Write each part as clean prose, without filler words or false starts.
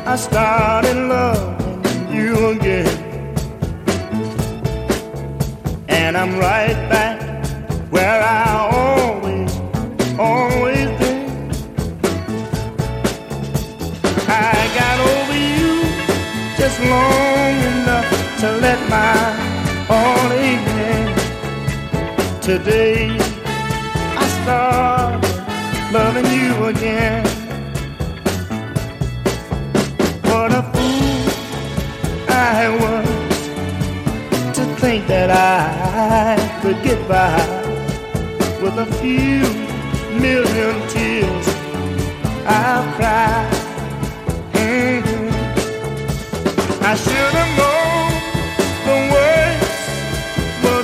I started loving you again. And I'm right back where I always been. I got over you just long enough to let my heart in. Today I started loving you again. What a fool I was to think that I could get by with a few million tears I've cried. I should have known the worst was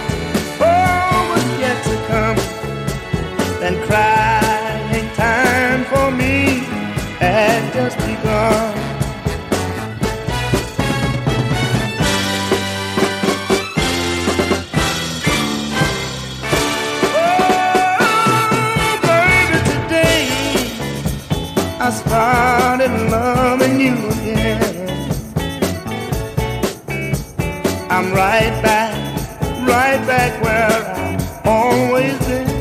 yet to come, and crying time for me had just begun. I started loving you again. I'm right back where I've always been.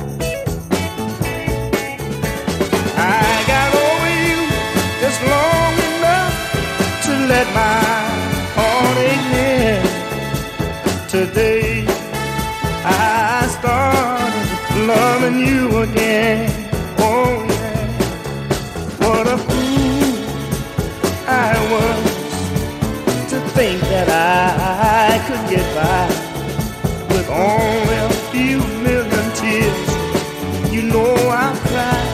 I got over you just long enough to let my heart in. Today I started loving you again. Oh yeah. What a fool I was to think that I could get by with only a few million tears. You know I cried.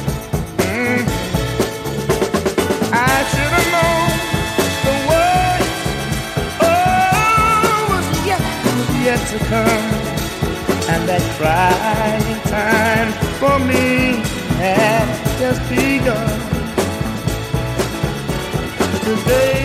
I should have known the worst was yet to come, and that crying time for me had just begun. Today